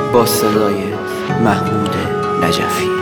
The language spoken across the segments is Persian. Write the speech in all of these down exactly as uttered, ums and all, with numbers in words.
با صدای محمود نجفی.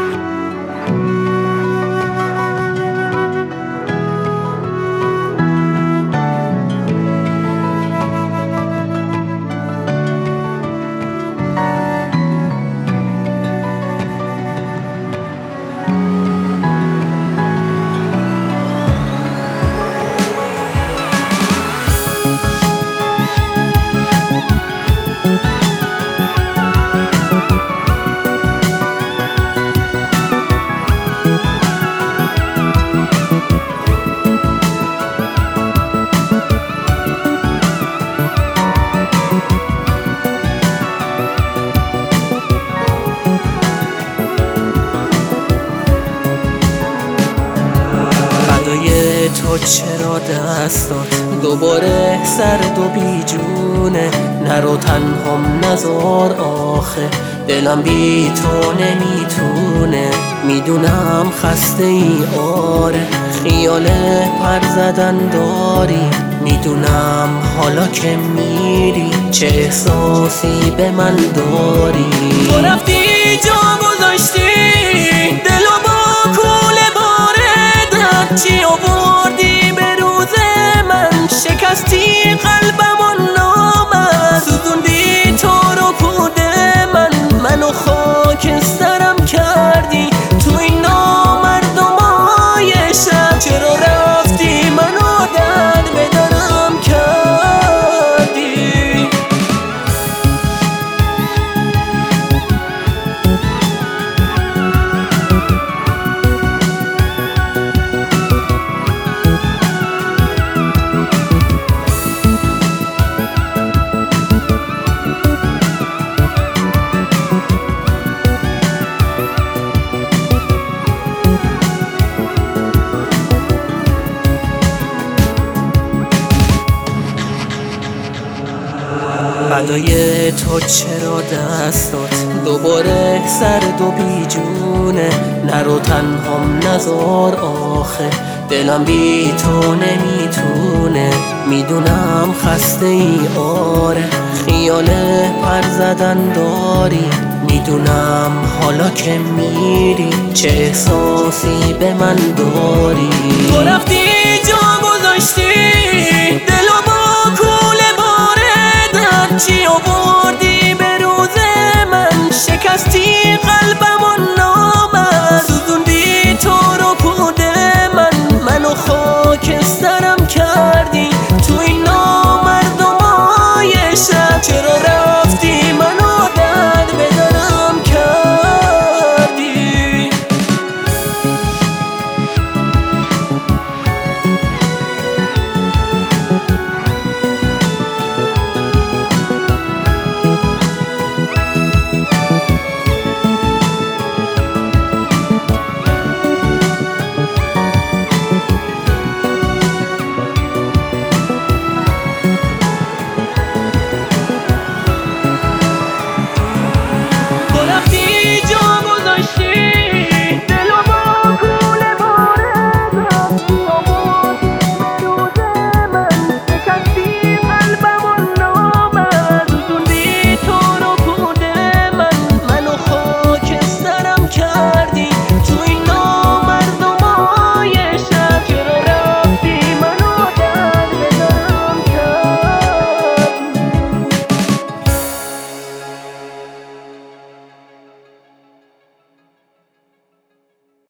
تو چرا دست داد دوباره سرد و بیجونه، نرو تنهام نذار آخه دلم بی تو نمیتونه. میدونم خسته ای آره، خیال پر زدن داری، میدونم حالا که میری چه احساسی به من داری. تو رفتی جا گذاشتی دلو با کوله باره درد چی آوردی به روز من، شکستی قلبم و نامم، سوزوندی تو رو پود من، منو خاکسترم کردی تو این نامردمای شب. چرا رفتی منو در بدرم کردی؟ فدای تو چرا دست داد دوباره سرد و بیجونه، نرو تنهام نذار آخه دلم بی تو نمیتونه. میدونم خسته ای آره، خیال پر زدن داری، میدونم حالا که میری چه احساسی به من داری. تو رفتی جا گذاشتی دلو با کوله باره درد چی آوردی به روز من، شکستی قلبم و نامم، سوزوندی تو رو پود من، منو خاکسترم کردی تو این نامردمای شب. چرا